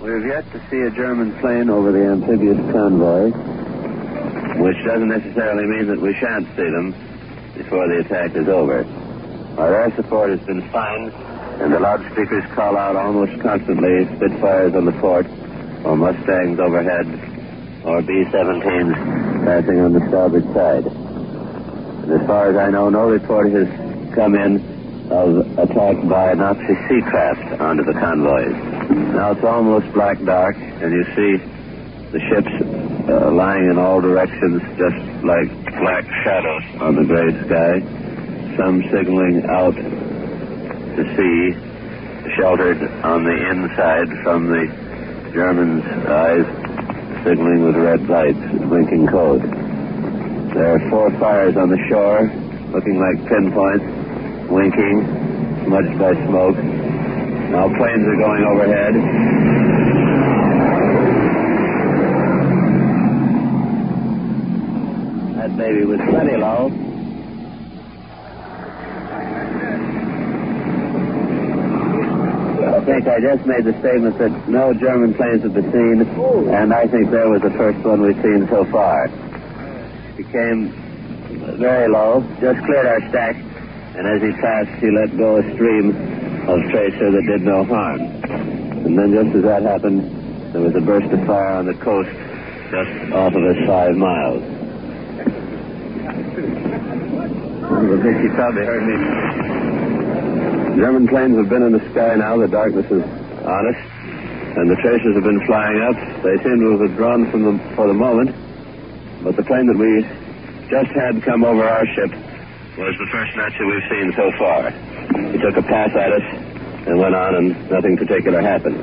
We've yet to see a German plane over the amphibious convoy, which doesn't necessarily mean that we shan't see them before the attack is over. Our air support has been fine, and the loudspeakers call out almost constantly Spitfires on the port, or Mustangs overhead, or B-17s passing on the starboard side. And as far as I know, no report has come in of attack by Nazi seacraft onto the convoys. Now it's almost black dark, and you see the ships lying in all directions, just like black shadows on the gray sky. Some signaling out to sea, sheltered on the inside from the Germans' eyes, signaling with red lights, blinking code. There are 4 fires on the shore, looking like pinpoints, winking, smudged by smoke. Now planes are going overhead. That baby was plenty low. I think I just made the statement that no German planes have been seen, and I think there was the first one we've seen so far. He came very low, just cleared our stack, and as he passed, he let go a stream of tracer that did no harm. And then just as that happened, there was a burst of fire on the coast just off of us 5 miles. I think you probably heard me. German planes have been in the sky now. The darkness is on us, and the tracers have been flying up. They seem to have withdrawn from them for the moment, but the plane that we just had come over our ship was the first Nazi we've seen so far. He took a pass at us and went on, and nothing particular happened.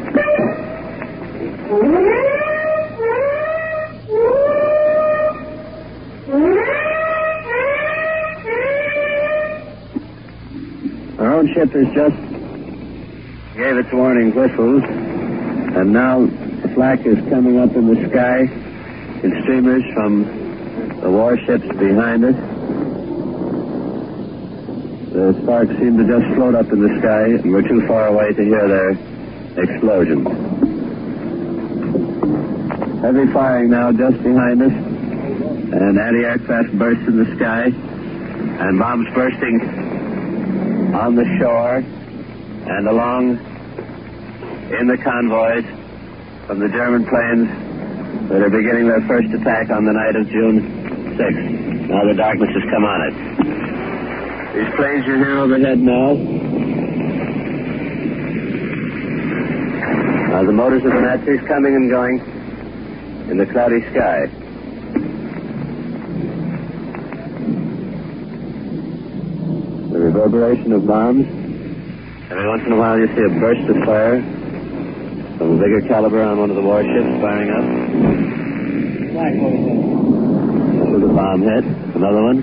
Our own ship has just gave its warning whistles, and now flak is coming up in the sky in streamers from the warships behind us. The sparks seem to just float up in the sky, and we're too far away to hear their explosions. Heavy firing now just behind us, and anti-aircraft bursts in the sky, and bombs bursting on the shore and along in the convoys from the German planes that are beginning their first attack on the night of June 6th. Now the darkness has come on us. These planes are here overhead now. Now the motors of the Nazis coming and going in the cloudy sky. The reverberation of bombs. Every once in a while you see a burst of fire from a bigger caliber on one of the warships firing up. This was a bomb hit. Another one.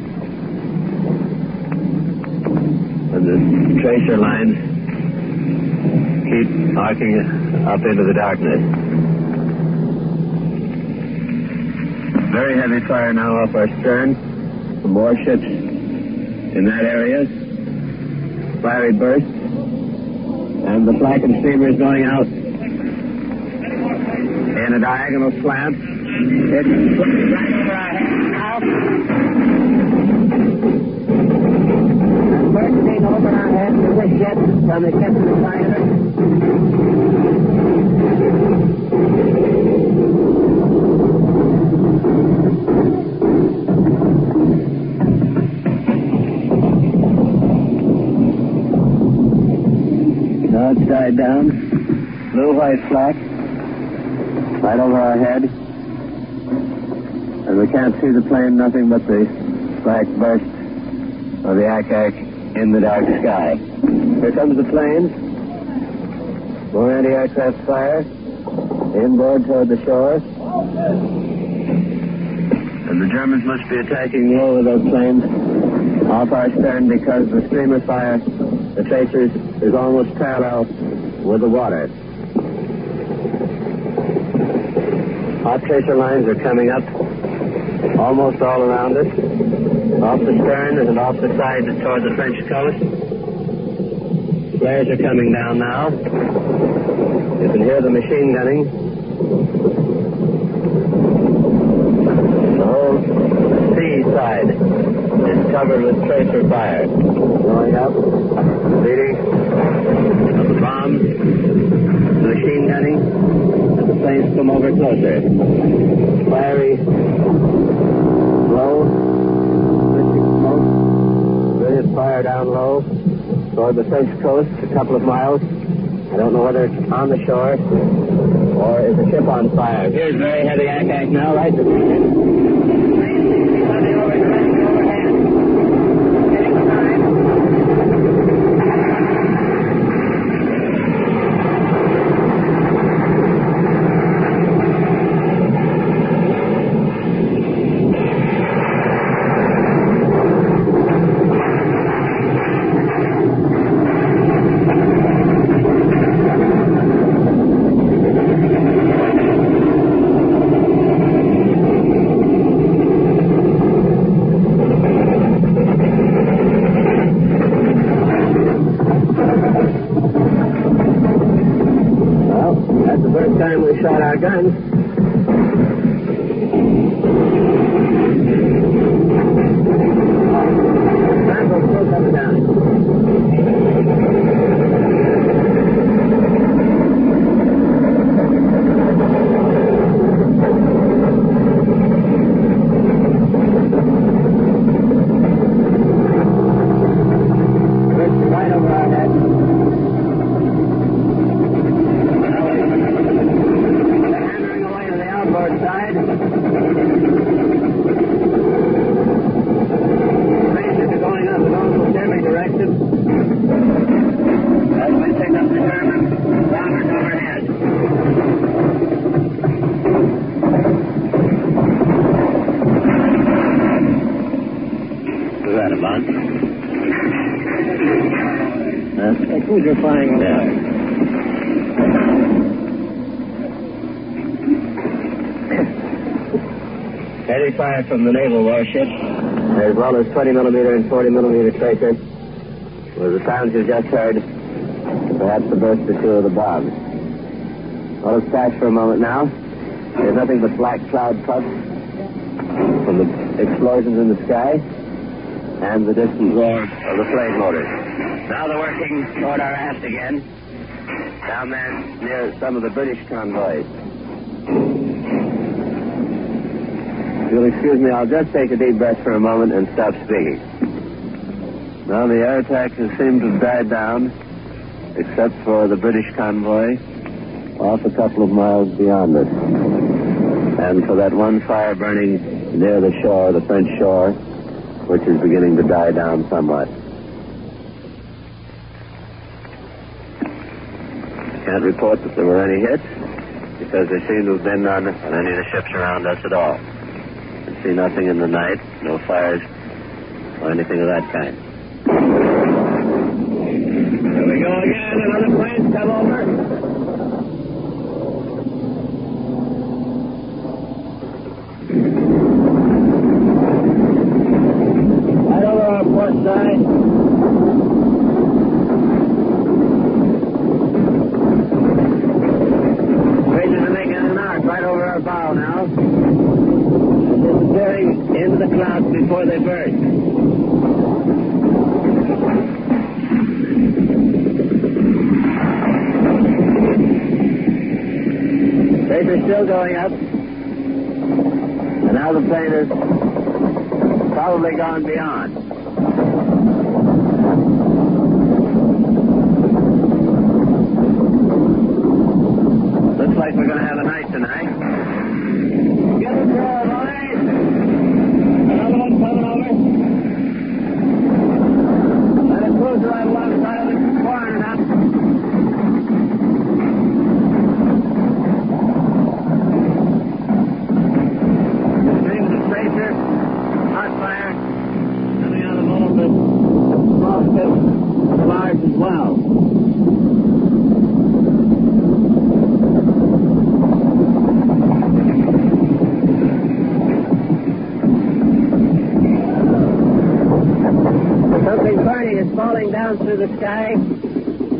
And the tracer lines keep arcing up into the darkness. Very heavy fire now off our stern from warships in that area. Fiery bursts. And the flak and streamer is going out in a diagonal slant. It's right over our heads now. And bursting over our heads is a jet from the Kepler fighter. Now it's died down. Blue-white flak right over our head. And we can't see the plane, nothing but the black burst of the ack-ack in the dark sky. Here comes the plane. More anti-aircraft fire. Inboard toward the shore. And the Germans must be attacking low with those planes off our stern because the streamer fire, the tracers, is almost parallel with the water. Hot tracer lines are coming up almost all around us, off the stern and off the side toward the French coast. Flares are coming down now. You can hear the machine gunning. The whole sea side is covered with tracer fire. Going up. Leading. The bombs. The machine gunning. And the planes come over closer. Fiery. Low. Mystic smoke. Brilliant fire down low. Toward the French coast, a couple of miles. I don't know whether it's on the shore or is a ship on fire. Here's very heavy ack now, right? Time we shot our guns. Rifles still coming down. Right over our heads. Side. Rangers are going up in almost every direction. As we pick up the German bombers overhead. Who's that about? The cruiser flying over. Yeah. Heavy fire from the naval warships, as well as 20-millimeter and 40-millimeter tracer, was the sounds you just heard, perhaps the burst or two of the bombs. Well, let's pass for a moment now. There's nothing but black cloud puffs from the explosions in the sky and the distant roar of the flame motors. Now they're working toward our aft again, down there near some of the British convoys. If you'll excuse me, I'll just take a deep breath for a moment and stop speaking. Now, the air attacks seem to have died down, except for the British convoy off a couple of miles beyond us. And for that one fire burning near the shore, the French shore, which is beginning to die down somewhat. Can't report that there were any hits, because they seem to have been on any of the ships around us at all. See nothing in the night, no fires or anything of that kind. Here we go again, another plane's come over. Right over our port side. Rangers are making an arc right over our bow now. Disappearing into the clouds before they burst. Tracer's still going up. And now the plane has probably gone beyond. Looks like we're going to have a night tonight. Get the draw, boys! Another one coming over. Let it cruise right alongside of it, pouring it up. Stream of the tracer, hot fire, coming out of the mold, but small ships, large as well. Something burning is falling down through the sky.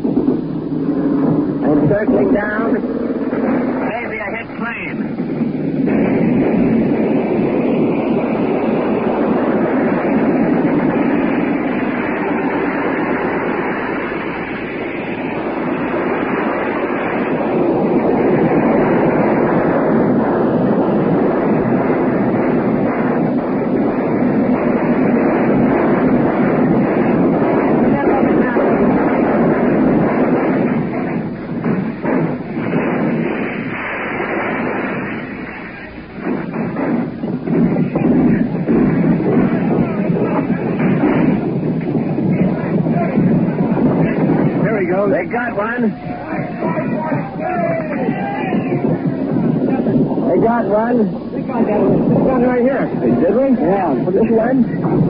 got one. We got one right here. Did we? Yeah. This one?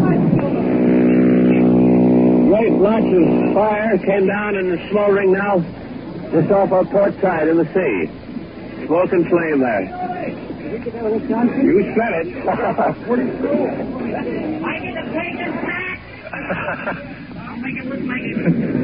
Great blotch of fire came down in the smoldering now, just off our port side in the sea. Smoke and flame there. You said it. I get a picture back. I'll make it look like it.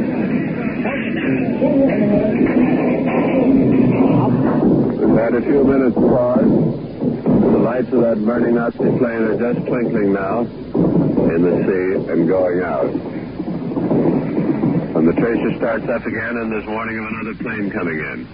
We've had a few minutes pause. The lights of that burning Nazi plane are just twinkling now in the sea and going out. When the tracer starts up again, and there's warning of another plane coming in.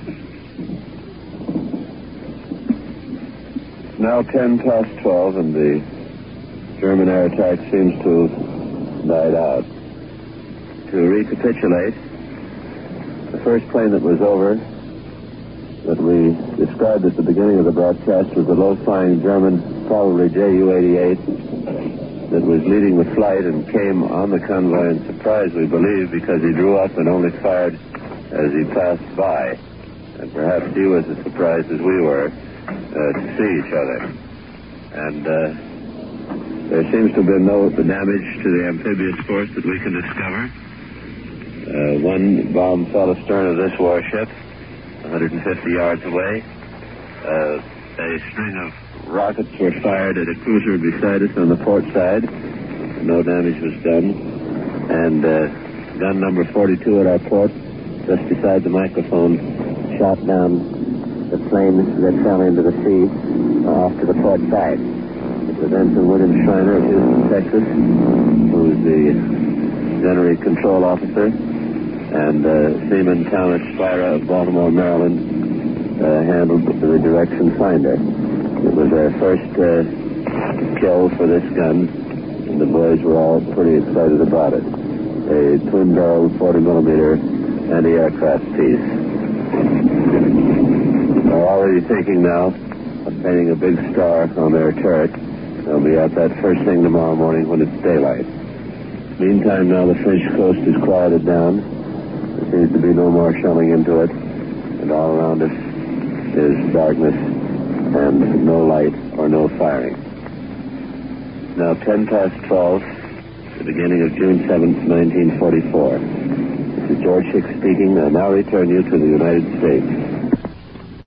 Now 10:12, and the German air attack seems to have died out. To recapitulate, the first plane that was over, that we described at the beginning of the broadcast, was a low-flying German, probably Ju-88, that was leading the flight and came on the convoy in surprise, we believe, because he drew up and only fired as he passed by. And perhaps he was as surprised as we were to see each other. And there seems to have been no damage to the amphibious force that we can discover. One bomb fell astern of this warship, 150 yards away. A string of rockets were fired at a cruiser beside us on the port side. No damage was done. And gun number 42 at our port, just beside the microphone, shot down the plane that fell into the sea off to the port side. It was Ensign William Schreiner of Houston, Texas, who was the gunnery control officer, and Seaman Thomas Spira of Baltimore, Maryland, handled the direction finder. It was our first kill for this gun, and the boys were all pretty excited about it. A twin-barreled 40-millimeter anti-aircraft piece. They're already thinking now of painting a big star on their turret. They'll be out that first thing tomorrow morning when it's daylight. Meantime, now the French coast is quieted down. There seems to be no more shelling into it, and all around us is darkness and no light or no firing. Now 12:10, the beginning of June 7th, 1944. This is George Hicks speaking. I now return you to the United States.